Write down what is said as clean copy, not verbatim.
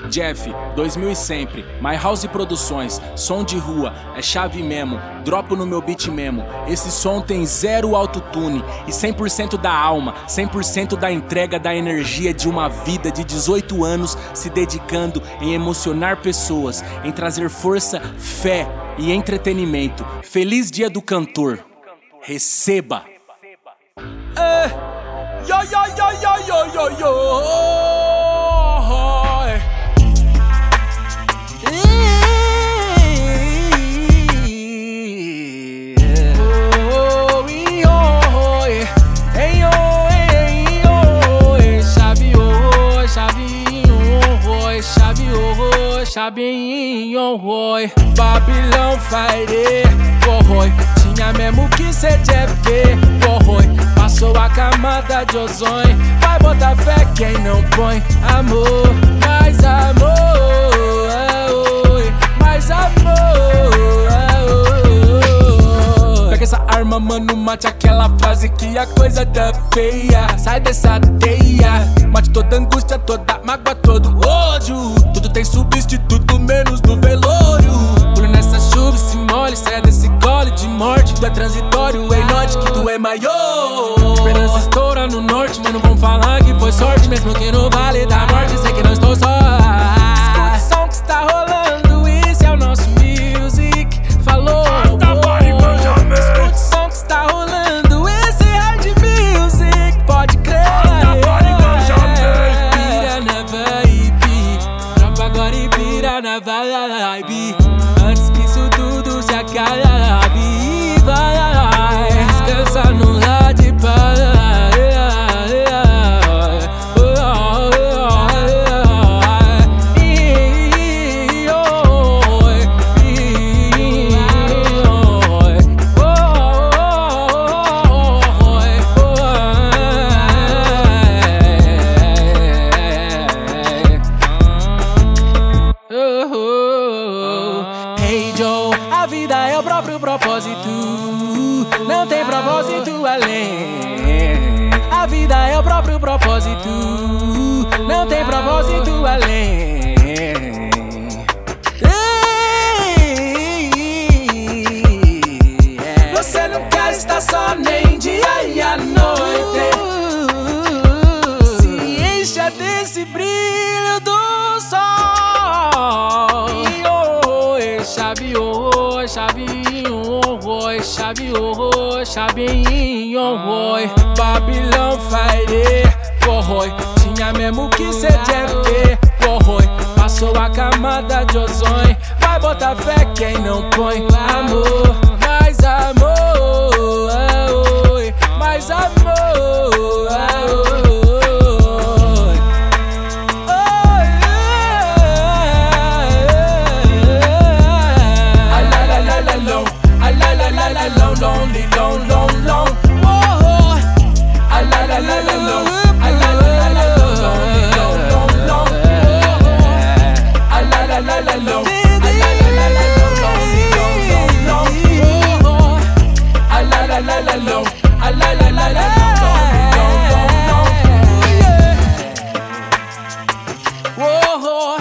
Jeff, 2000 e sempre, My House Produções, som de rua, é chave mesmo, dropo no meu beat mesmo. Esse som tem zero autotune e 100% da alma, 100% da entrega da energia de uma vida de 18 anos se dedicando em emocionar pessoas, em trazer força, fé e entretenimento. Feliz Dia do Cantor. Receba! Yo, yo, yo, yo, yo, yo, yo. Chavinho, oi, Babilão Fire, oi, tinha mesmo que ser Jeff, oi, passou a camada de ozônio, vai botar fé quem não põe amor, mais amor, oi, mais amor, oi. Pega essa arma, mano, mate aquela frase que a coisa tá feia, sai dessa teia, mate toda angústia, toda mágoa, todo ódio. Tudo tem substituto, menos no velório. Pula nessa chuva, se molhe, saia desse gole de morte. Tu é transitório, ei, note que tu é maior. Esperança estoura no norte, mas não vão falar que foi sorte. Mesmo que no vale da morte, sei que não estou só. Escuta o som que está rolando, isso é o nosso music. Falou. Escuta o som que está rolando, esse é hard music. Pode crer. Na vibe, antes que isso tudo se acabe, vai descansa no lado de paz. A vida é o próprio propósito, não tem propósito além. A vida é o próprio propósito, não tem propósito além. Você não quer estar só nem dia e à noite. Se encha desse brilho do sol. Chavinho, oi, Babilão Fire, oi, tinha mesmo que ser Jeff, oi, passou a camada de ozônio, vai botar fé quem não põe amor, mais amor, oi, mais amor, oi. Lonely, long, long, long. Whoa, a la la la la long, a la la la la long, long, long, long. A la la la la long, a la la la la long, long, long, long. A la la la la long, a la la la la long, long, long, long. Whoa.